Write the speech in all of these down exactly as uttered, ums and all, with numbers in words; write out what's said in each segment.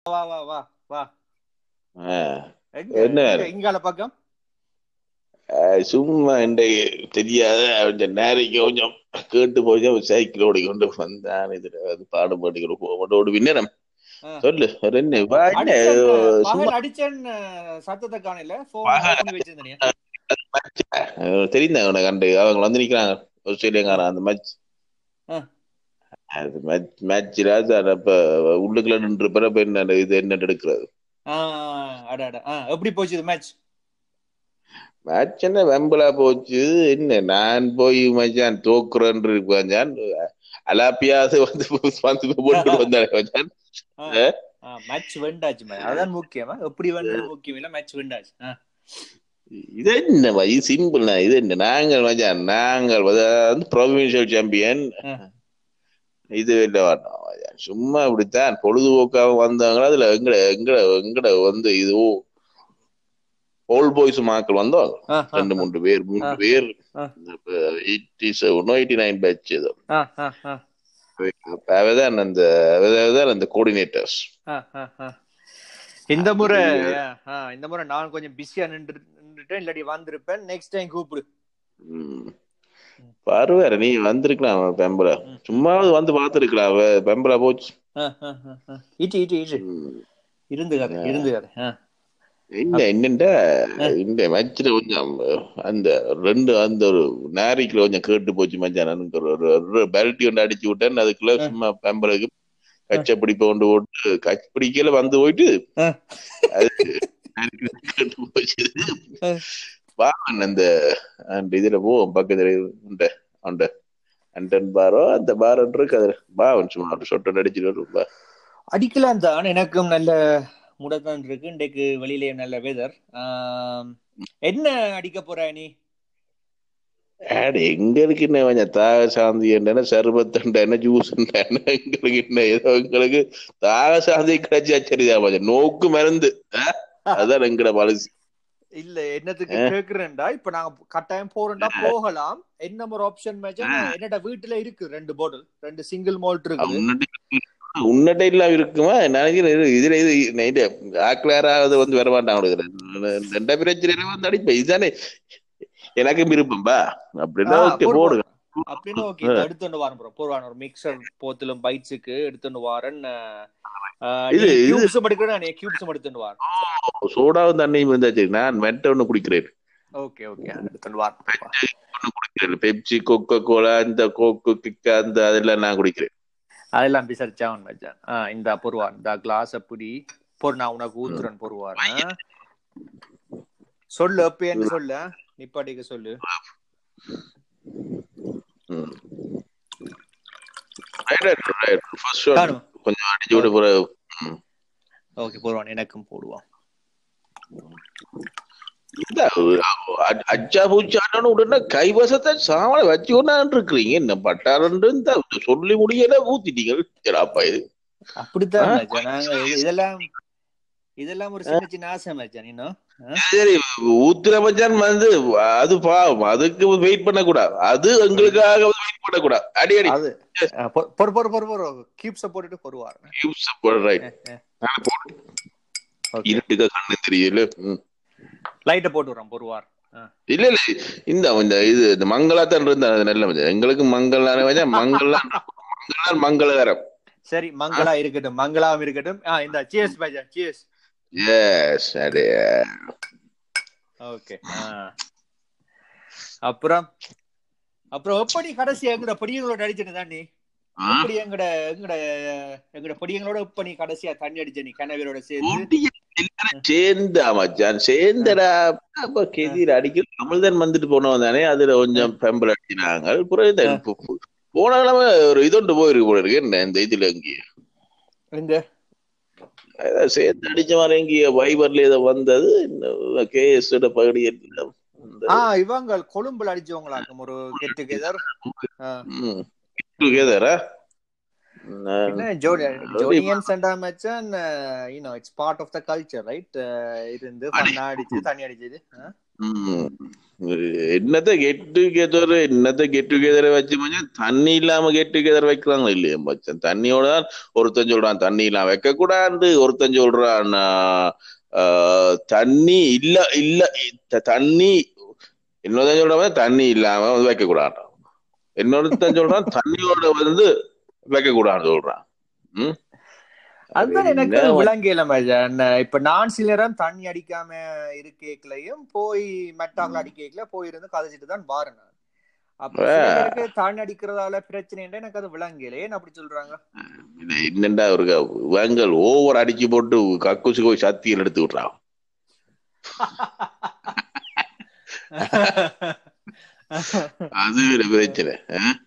வா வா வா வா. என்ன இங்கால பக்கம் சும்மா இன்றைக்கு தெரியாத கொஞ்சம் நேரைக்கு கொஞ்சம் கேட்டு போய் சைக்கிள் ஓடி கொண்டு வந்தான். இதுல பாடுபாட்டு போட விண்ணனம் சொல்லு என்ன சும்மா அடிச்சேன் சத்தத்தை காணல தெரியுங்க உனக்கு கண்டு அவங்க வந்து நிக்கிறாங்க ஆஸ்திரேலியாக்காரன் அந்த மேட்ச் அது மேட்ச் மேட்ச்ல அப்ப உள்ளுக்குள்ள நின்று பிறப்பு என்ன இது என்ன எடுக்கிறது எப்படி போச்சு மேட்ச்? மேட்ச் என்ன வெம்பலா போச்சு. என்ன நான் போய் மச்சான் தோக்குறேன்னு இருப்பான் அலாப்பியாவது வந்து வந்து போட்டு வந்தாரு. மேட்ச் வெண்டாச்சு, அதான் முக்கியமா. எப்படி வேணும் முக்கியம் இல்ல, மேட்ச் வெண்டாச்சு. இது என்ன இது சிம்பிள். இது என்ன நாங்கள் மச்சான் நாங்கள் வந்து ப்ரொவின்சியல் சாம்பியன். இது இல்ல வேண்டாம் சும்மா இப்படித்தான் பொழுதுபோக்காக வந்தாங்களா. அதுல எங்கட எங்கட எங்கட வந்து இது ஓல்ட் பாய்ஸ் மாக்கள் வந்தோம் ரெண்டு மூன்று பேர் மூன்று பேர் எயிட்டி செவனோ எயிட்டி நைன் பேட்ச் ஏதோ அவதான் அந்த அவதான் அந்த கோஆர்டினேட்டர்ஸ். இந்த முறை இந்த முறை நான் கொஞ்சம் பிஸியா நின்றுட்டேன், இல்லாட்டி வந்திருப்பேன். நெக்ஸ்ட் டைம் கூப்பிடு. பாருவாரு நீ வந்திருக்கலாம் பெம்பலா, சும்மாவது வந்து பாத்துருக்கலாம். அவ பெம்பலா போச்சு இருந்து கதை இருந்து கதை என்ன என்னண்டா இந்த மேட்ச்ல கொஞ்சம் அந்த ரெண்டு அந்த ஒரு நாரிக்குள்ள கொஞ்சம் கேட்டு போச்சு மச்சான். ஒரு பெல்ட்டி ஒன்று அடிச்சு விட்டேன். அதுக்குள்ள சும்மா பெம்பலுக்கு கச்சை பிடிப்ப கொண்டு போட்டு கச்சை பிடிக்கல வந்து போயிட்டு அது கேட்டு போச்சு. பாவன் அந்த அந்த இதுல போவோம் பக்கத்துல உண்ட அந்த அண்டன் பாரோ அந்த பாரோ இருக்கு. அதுல பாவன் சும்மா சொட்டன் அடிச்சுட்டு அடிக்கலாம் தான். எனக்கும் நல்ல முடத்தான் இருக்கு. இன்றைக்கு வெளியிலே நல்ல வெதர். என்ன அடிக்க போற நீ? எங்க இருக்கு என்ன கொஞ்சம் தாக சாந்தி என்ன சர்பத்து என்ன ஜூஸ் எங்களுக்கு என்ன ஏதோ எங்களுக்கு தாக சாந்தி கிடைச்சி அச்சரிதா கொஞ்சம் நோக்கு மருந்து அதான் எங்கட பாலிசி. இல்ல என்னத்துக்கு கேக்குறேன்டா, இப்ப நாங்க கட்டாயம் போறோம்டா போகலாம். என்ன ஒரு ஆப்ஷன் மேட்ச் என்னோட வீட்டுல இருக்கு. ரெண்டு பாட்டில் ரெண்டு சிங்கிள் மால்ட் இருக்கு. உன்னட்ட இல்லாம இருக்குமா நினைக்கிறேன். இதுல இது ஆக்லாராவது வந்து வர மாட்டாங்க. ரெண்டா பிரச்சனை வந்து அடிப்பேன். இதுதானே எனக்கு விருப்பம்பா. அப்படின்னா ஓகே போடுங்க. அப்படின்னு ஓகே எடுத்துட்டு வாரம் ப்ரோ போடுவான். ஒரு மிக்சர் போத்திலும் பைட்ஸுக்கு எடுத்துட்டு வாரன். இது கியூப்ஸ் எடுக்கிறேன். நீ கியூப்ஸ் எடுத்துட்டு வார். சோடாவும் தண்ணியும் இருந்தாச்சு. நான் மெட்ட ஒண்ணு குடிக்கிறேன். ஓகே ஓகே எடுத்துட்டு வார். குடிக்கிறேன் பெப்சி கொக்கோ கோலா இந்த கோக்கு கிக்கா அந்த அதெல்லாம் நான் குடிக்கிறேன். அதெல்லாம் விசாரிச்சா அவன் வச்சான். இந்த பொருவான் இந்த கிளாஸ் அப்படி பொரு நான் உனக்கு ஊத்துறன் பொருவார். சொல்லு அப்ப என்ன சொல்ல நிப்பாட்டிக்க சொல்லு. கொஞ்சம் அடிச்சு விட போற. ஓகே போடுவான். எனக்கும் போடுவான். அச்சா பூச்சான்னு உடனே கைவசத்தை சாமலை வச்சு கொண்டான்னு இருக்கிறீங்க. என்ன பட்டாரன்னு சொல்லி முடியல ஊத்திட்டீங்க. இது அப்படித்தான் நாங்க இதெல்லாம் இதெல்லாம் ஒரு சின்ன சின்ன ஆசை மச்சான். இன்னும் சரி ஊத்துற மச்சான் வந்து அது பாவம். அதுக்கு வெயிட் பண்ண கூடாது. அது எங்களுக்காக வெயிட் பண்ண கூடாது. அடி அடி பொறு பொறு பொறு பொறு கியூப்ஸ் போட்டுட்டு பொறுவார். கியூப்ஸ் போடு ரைட். இருட்டுக்க கண்ணு தெரியல. லைட்ட போட்டு வரோம் பொறுவார். இல்ல இல்ல இந்த இந்த இது இந்த மங்களாத்தான் இருந்தா நல்ல மச்சான். எங்களுக்கு மங்களான மச்சான். மங்களா மங்களா மங்களகரம். சரி மங்களா இருக்கட்டும், மங்களாவும் இருக்கட்டும். இந்த சியர்ஸ் மச்சான் சியர்ஸ். எஸ் அடே ஓகே. அப்புறம் அப்புறம் எப்படி கடைசி எங்கட படியங்களோட அடிச்சனு தான் நீ? எப்படி எங்கட எங்கட எங்கட படியங்களோட இப்ப நீ கடைசியா தண்ணி அடிச்ச நீ கனவீரோட சேர்ந்து சேர்ந்தா மச்சான் சேர்ந்தடா. அப்ப கெதிர அடிக்க தமிழ்தான் வந்துட்டு போனோம் தானே. அதுல கொஞ்சம் பெம்பல் அடிச்சினாங்க. போன கிழமை ஒரு இதொண்டு போயிருக்கு போல இருக்கு. என்ன இந்த இதுல எங்க சேர்ந்து அடிச்ச மாதிரி எங்கேயோ வைபர்ல ஏதோ வந்தது. கேஎஸ் பகுதி இவங்க கொழும்புல அடிச்சவங்களாக்கும் ஒரு கெட் டுகெதர். டுகெதரா ஜோடியன்ஸ் அண்ட் மச்சான் you know it's part of the culture right. இருந்து ஃபன்னா அடிச்சு தண்ணி அடிச்சது. என்னத்த கெட் டுகெதர் என்னத்த கெட் டுகெதரை வச்சு மச்சான் தண்ணி இல்லாம கெட் டுகெதர் வைக்கிறாங்க இல்லையா மச்சான். தண்ணியோட தான் ஒருத்தன் சொல்றான் தண்ணி இல்லாம வைக்க கூடாது, ஒருத்தன் சொல்றான் தண்ணி இல்ல இல்ல தண்ணி இன்னொருத்தன் சொல்றான் தண்ணி இல்லாம வைக்க கூடாது, இன்னொருத்தன் சொல்றான் தண்ணியோட வந்து வைக்க கூடாதுன்னு சொல்றான். உம் அதுதான் எனக்கு விளங்கல மச்சான். இப்ப நான் சில நேரம் தண்ணி அடிக்காம இருக்கேக்கலையும் போய் மெட்டாக்கள் அடிக்கல போயிருந்து கதைச்சிட்டு தான் பாருங்க. அப்ப சில தண்ணி அடிக்கிறதால பிரச்சனை எனக்கு அது விளங்கல. ஏன் அப்படி சொல்றாங்க? என்னண்டா ஒரு வேங்கல் ஓவர் அடிச்சு போட்டு கக்கூசி போய் சத்தியில் எடுத்து விடுறான். அது ஒரு பிரச்சனை.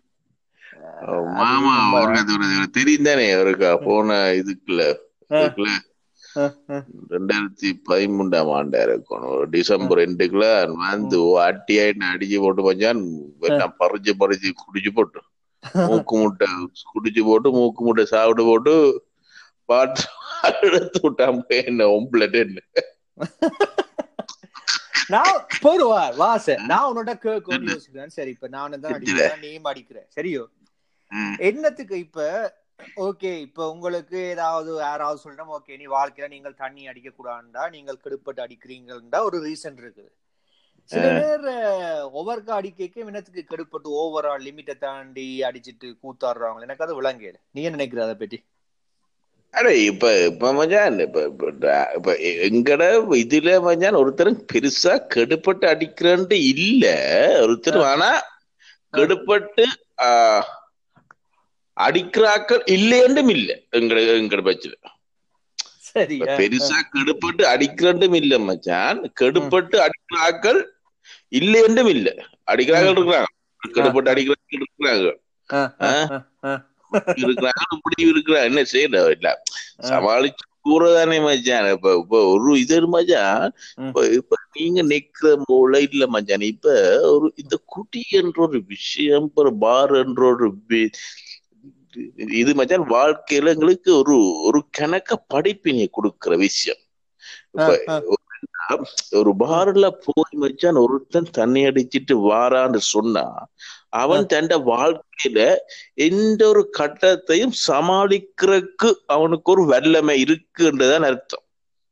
மாமா தெரியும் தானே அவருக்கா போன இதுக்குள்ள இதுக்குள்ள ரெண்டாயிரத்தி பதிமூன்றாம் ஆண்டா இருக்கணும் டிசம்பர் ரெண்டுக்குள்ள வந்து அட்டி ஆயிட்டு அடிச்சு போட்டு பஞ்சான் பறிச்சு பறிச்சு குடிச்சு போட்டு மூக்கு முட்டை குடிச்சு போட்டு மூக்கு முட்டை சாப்பிட்டு போட்டு பாட்டு எடுத்து விட்டான் என்ன ஒம்பளட்டு என்ன நான் போடுவா வாச நான் உன்னோட கேட்க யோசிக்கிறேன். சரி இப்ப நானும் தான் அடிக்கிறேன் நீயும் அடிக்கிறேன் சரியோ என்னத்துக்கு இப்ப ஓகே இப்ப உங்களுக்கு ஏதாவது யாராவது சொல்லணும் ஓகே நீ வாழ்க்கையில நீங்கள் தண்ணி அடிக்க கூடாண்டா நீங்கள் கெடுப்பட்டு அடிக்கிறீங்கடா ஒரு ரீசன் இருக்குது. சில பேர் ஓவர்கா அடிக்க என்னத்துக்கு கெடுப்பட்டு ஓவரா லிமிட்டை தாண்டி அடிச்சுட்டு கூத்தாடுறாங்க. எனக்கு அது விளங்கல. நீ என்ன நினைக்கிற அதை பற்றி? அடே இப்ப இப்ப மச்சான் இப்ப இப்ப எங்கட இதுல மச்சான் ஒருத்தரும் பெருசா கெடுப்பட்டு அடிக்கிறன்ட்டு இல்ல ஒருத்தர். ஆனா கெடுப்பட்டு ஆஹ் அடிக்கிறாக்கள் இல்லையென்றும் இல்ல எங்கட எங்கட பட்சத்துல பெருசா கெடுப்பட்டு அடிக்கிறண்டும் இல்ல மச்சான். கெடுப்பட்டு அடிக்கிறாக்கள் இல்லையென்றும் இல்ல அடிக்கிறார்கள் இருக்கிறாங்க, கெடுப்பட்டு அடிக்கிறார்கள் இருக்கிறாங்க இருக்கிறாங்க இப்படி இருக்கிறா என்ன செய்யல இல்ல சமாளிச்சு கூறதானே மச்சான். இப்ப இப்ப ஒரு இது மச்சான் இப்ப இப்ப நீங்க நிக்கிற மூளை இல்ல மச்சான். இப்ப ஒரு இந்த குடி என்ற ஒரு விஷயம் பார் என்ற ஒரு இது மச்சான் வாழ்க்கையில எங்களுக்கு ஒரு ஒரு கணக்க படிப்பினை கொடுக்கிற விஷயம். இப்ப ஒரு பார்ல போய் மச்சான் ஒருத்தன் தண்ணி அடிச்சிட்டு வாரான்னு சொன்னா அவன் தன் வாழ்க்கையில எந்த ஒரு கட்டத்தையும் சமாளிக்கிறதுக்கு அவனுக்கு ஒரு வல்லமை இருக்குன்றதான் அர்த்தம்.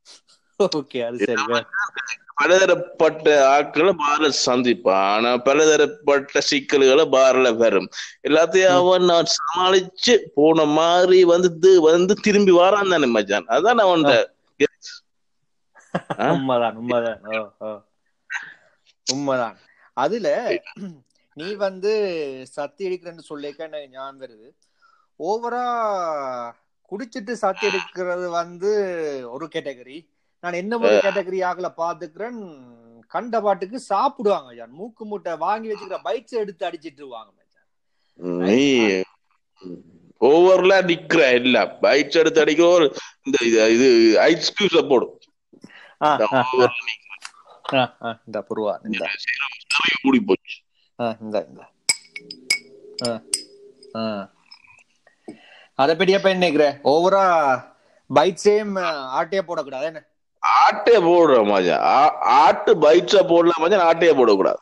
பலதரப்பட்ட ஆட்களை பாரல சந்திப்பான், ஆனா பலதரப்பட்ட சிக்கல்களை பாரல வரும். எல்லாத்தையும் அவன் நான் சமாளிச்சு போன மாதிரி வந்து வந்து திரும்பி வாரான் தானே மச்சான். அதான் அவன் உண்மைதான் உண்மைதான் உண்மைதான். அதுல நீ வந்து சத்தி எடுக்கிறன்னு சொல்லிக்க எனக்கு ஞாபகம் வருது. ஓவரா குடிச்சிட்டு சத்தி எடுக்கிறது வந்து ஒரு கேட்டகரி. நான் என்ன ஒரு கேட்டகரி ஆகல பாத்துக்கிறேன். கண்ட பாட்டுக்கு சாப்பிடுவாங்க மூக்கு மூட்டை வாங்கி வச்சுக்கிற பைட்ஸ் எடுத்து அடிச்சிட்டுருவாங்க. ஓவர்ல நிக்கிற இல்ல பைட்ஸ் எடுத்து அடிக்க இந்த இது ஐஸ் கியூப்ஸ் போடும் கூடி போச்சு. அத பத்தி எப்ப நினைக்கிற ஓவரா பைட்ஸேம் ஆட்டையே போடக்கூடாது. என்ன ஆட்டையை போடுற மச்சான், ஆட்டு பைட்ஸா போடலாம் மச்சான், ஆட்டையை போடக்கூடாது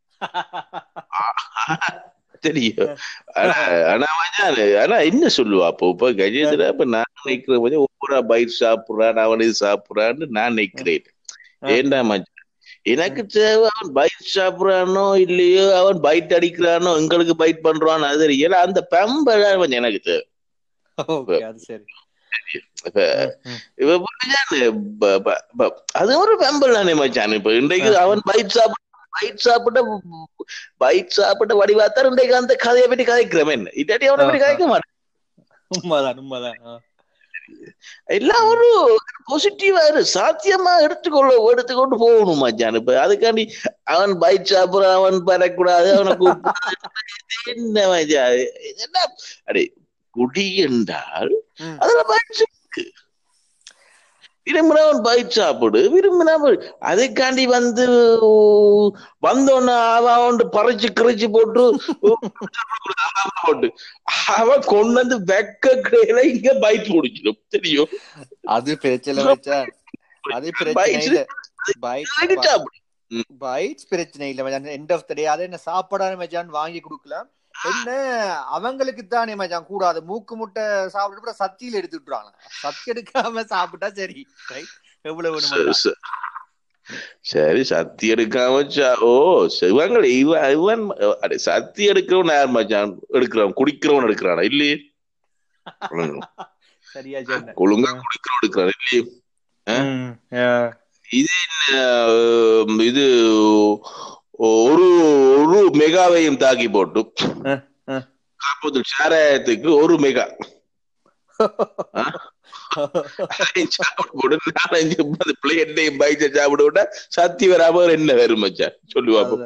தெரியும். ஆனா மச்சான் ஆனா என்ன சொல்லுவா அப்போ இப்ப கஜேந்திரா இப்ப நான் நினைக்கிறேன் மச்சான் ஒவ்வொரு பைட் சாப்பிடுறான் அவன் இது சாப்பிடுறான்னு நான் நினைக்கிறேன். ஏண்டா மச்சான் எனக்கு தேவை அவன் பைட் சாப்பிடுறானோ இல்லையோ அவன் பைட் அடிக்கிறானோ எங்களுக்கு பைட் பண்றானோ அது தெரியல. அந்த பெம்பதான் கொஞ்சம் எனக்கு தேவை. அது ஒரு பெம்பல் தானே மச்சான். இப்ப இன்றைக்கு அவன் பைட் சாப்பிட பைட் சாப்பிட்ட பைட் சாப்பிட்ட வடிவாத்தான் இன்றைக்கு அந்த கதையை பற்றி கதைக்கிறோம். என்ன இல்லாட்டி அவனை பற்றி கதைக்க மாட்டேன். உண்மைதான் உண்மைதான். எல்லாம் ஒரு பாசிட்டிவா சாத்தியமா எடுத்துக்கொள்ள எடுத்துக்கொண்டு போகணும் மச்சான். இப்ப அதுக்காண்டி அவன் பைட் சாப்பிடுறான் அவன் பெறக்கூடாது அவனை கூப்பிடாது என்ன மச்சான் என்ன அடே குடி என்றால் அதுல பைட் இருக்கு. விரும்பினவன் பைட் சாப்பிடு விரும்பினவன் அதைக்காண்டி வந்து வந்தோன்னு அவன் பறிச்சு கிழிச்சு போட்டு போட்டு அவன் கொண்டு வந்து வெக்க கிடையில இங்க பைட் முடிச்சிடும் தெரியும். அது பிரச்சனை அது பிரச்சனை பைட்ஸ் பிரச்சனை இல்ல மச்சான். எண்ட் ஆஃப் த டே அதை என்ன சாப்பாடான மச்சான் வாங்கி கொடுக்கலாம். என்ன அவங்களுக்கு தானே மச்சான் கூடாது. மூக்கு முட்டை சாப்பிட்டு சத்தியில எடுத்து விட்டுருவாங்க. சத்தி எடுக்காம சாப்பிட்டா சரி. ரைட், எவ்வளவு சரி சத்தி எடுக்காம ஓ இவங்க இவன் இவன் சத்தி எடுக்கிறவன் யார் மச்சான்? எடுக்கிறவன் குடிக்கிறவன் எடுக்கிறானா இல்லையே? சரியா ஒழுங்கா குடிக்கிறவன் எடுக்கிறான் இல்லையே? இது இது ஒரு ஒரு மெகாவையும் தாக்கி போட்டு காப்பது சாராயத்துக்கு ஒரு மெகா சாப்பிட சத்தி வராம என்ன வரும் மச்சான் சொல்லுவாங்க.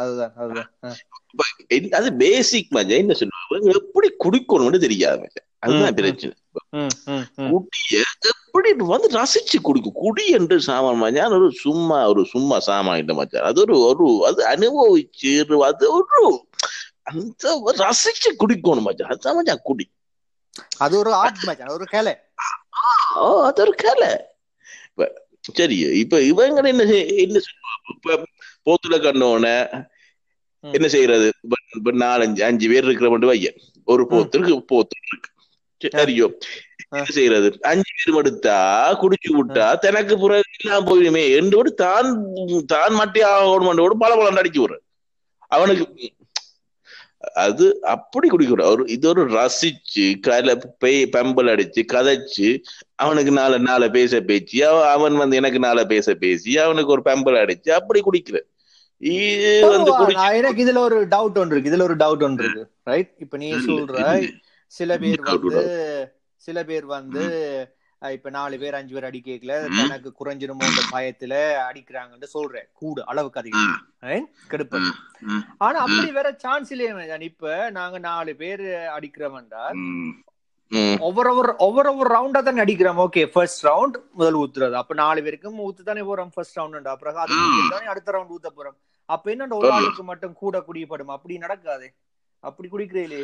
அது பேசிக் மச்சான். என்ன சொல்லுவாங்க, எப்படி குடிக்கணும்னு தெரியாது மச்சான். அதுதான் பிரச்சனை. குடிய எப்படி வந்து ரசிச்சு குடிக்கும். குடி என்று சாமான் மச்சான் ஒரு சும்மா ஒரு சும்மா சாமான் இல்ல மச்சான். அது ஒரு ஒரு அது அனுபவிச்சு அது ஒரு அந்த ரசிச்சு குடிக்கணும் மச்சான். அதுதான் மச்சான் குடி. அது ஒரு ஆர்ட் மச்சான், ஒரு கலை. அது ஒரு கலை. சரி, இப்ப இவங்க என்ன என்ன சொல்லுவாங்க, இப்ப போத்துல கண்ணோன என்ன செய்யறது? இப்ப நாலஞ்சு அஞ்சு பேர் இருக்கிற மட்டும் வைய ஒரு போத்துருக்கு போத்து இருக்கு சரியோ, என்ன செய்யறது? அஞ்சு பேர் எடுத்தா குடிச்சு விட்டா தனக்கு பிறகு இல்லாம போயிடுமே என்று தான் தான் மட்டே ஆகணும் பல பலம் அடிச்சு விடுற அவனுக்கு. அது அப்படி குடிக்கூடாது. ஒரு இது ஒரு ரசிச்சு கல பெய் பெம்பல் அடிச்சு கதைச்சு அவனுக்கு நாலு நாளை பேச பேச்சு அவன் வந்து எனக்கு நாளை பேச பேசி அவனுக்கு ஒரு பெம்பல் அடிச்சு அப்படி குடிக்கிற. எனக்கு இதுல ஒரு டவுட் ஒன்று இருக்கு. இதுல ஒரு டவுட் ஒன்று இருக்கு. ரைட், இப்ப நீ சொல்ற சில பேர் வந்து சில பேர் வந்து இப்ப நாலு பேர் அஞ்சு பேர் அடிக்கல தனக்கு குறைஞ்சிருமோ பயத்துல அடிக்கிறாங்கன்னு சொல்றேன். கூட அளவுக்கு அதிகம் கெடுப்பது. ஆனா அப்படி வேற சான்ஸ் இல்லையே. இப்ப நாங்க நாலு பேர் அடிக்கிறோம்டா ஒவ்வொரு ஒவ்வொரு ஒவ்வொரு ரவுண்டா தானே அடிக்கிறோம். ஓகே, ஃபர்ஸ்ட் ரவுண்ட் முதல் ஊத்துறது. அப்ப நாலு பேருக்கும் ஊத்து தானே போறோம் ஃபர்ஸ்ட் ரவுண்ட். அப்புறம் அது அடுத்த ரவுண்ட் ஊத்த போறோம். அப்ப என்ன ஒரு ஆளுக்கு மட்டும் கூட குடிப்படும்? அப்படி நடக்காது. அப்படி குடிக்கிறீங்களே.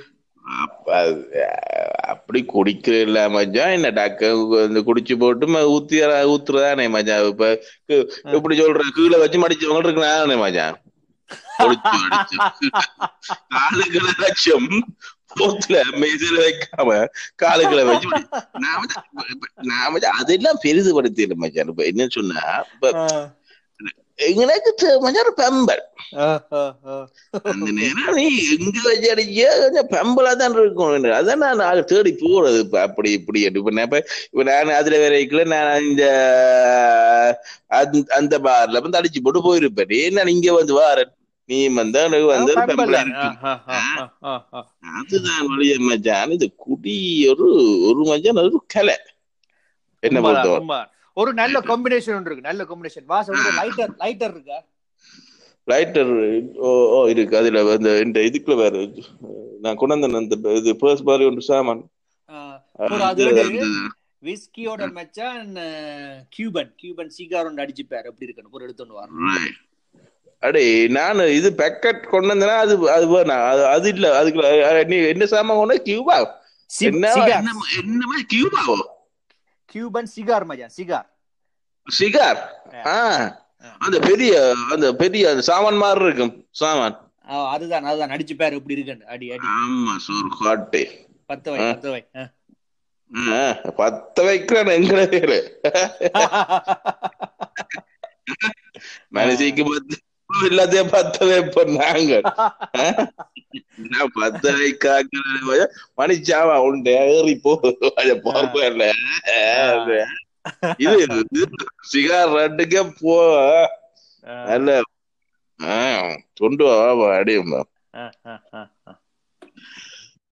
அப்படி குடிக்கிறீங்களா மச்சான்? என்ன டாக்க குடிச்சு போட்டு ஊத்தி ஊத்துறதானே மச்சான். இப்ப இப்படி சொல்ற கீழே வச்சு மடிச்சவங்க இருக்குனானே மச்சான். காலுகளை லட்சம் போத்துல மெய்சில வைக்காம காலுகளை வச்சு நாம அதெல்லாம் பெரிதுபடுத்திட மச்சான். இப்ப என்ன சொன்னா, இப்ப எங்களுக்கு மச்சான் பெம்பல் அந்த நேரம் நீ எங்க வச்சு அடிக்க கொஞ்சம் பெம்பலா தான் இருக்கும். அதான் நான் தேடி போறது. இப்ப அப்படி இப்படி இப்ப இப்ப நான் அதுல வரைக்குள்ள நான் இந்த அந்த பார்ல வந்து அடிச்சு போட்டு போயிருப்பேன். ஏன்னா இங்க வந்து வார நீ வந்தா வந்து அதுதான் வழிய மச்சான். இது குடி ஒரு ஒரு மச்சான் ஒரு கலை. என்ன பொறுத்தவரை ஒரு நல்ல காம்பினேஷன் ஒன்று இருக்கு. நல்ல காம்பினேஷன். வாச லைட்டர் லைட்டர் இருக்கா? லைட்டர் ஓ இருக்கு. அதுல அந்த இந்த இதுக்குள்ள வேற நான் கொண்டு வந்தேன் அந்த இது பர்ஸ் மாதிரி ஒன்று சாமான். விஸ்கியோட மச்சான் கியூபன் கியூபன் சிகார் ஒன்று அடிச்சுப்பாரு. அப்படி இருக்கணும் ஒரு எடுத்து வரணும். அடே நான் இது பேக்கெட் கொண்டு வந்தேன்னா அது அது வேணா அது இல்ல. அதுக்கு நீ என்ன சாமான் கொண்டு கியூபா என்ன என்ன கியூபாவோ கியூபன் சிகார் மச்சான். சிகார் சிகார் அந்த பெரிய அந்த பெரிய சாமான் மாதிரி இருக்கும் சாமான். அதுதான் அதுதான் அடிச்சு பேர் எப்படி இருக்கு. அடி அடி. ஆமா சோறு காட்டு பத்து வை பத்து வை பத்து வைக்கிறான் எங்கட பேரு மனசிக்கு பத்து எல்லாத்தையும் பத்த வைப்போம் நாங்க. பத்த வைக்காங்க மணிச்சாவா உண்டு ஏறி போகல. இது சிகார் ரெண்டுக்கே போ நல்ல கொண்டு வா அடியும்.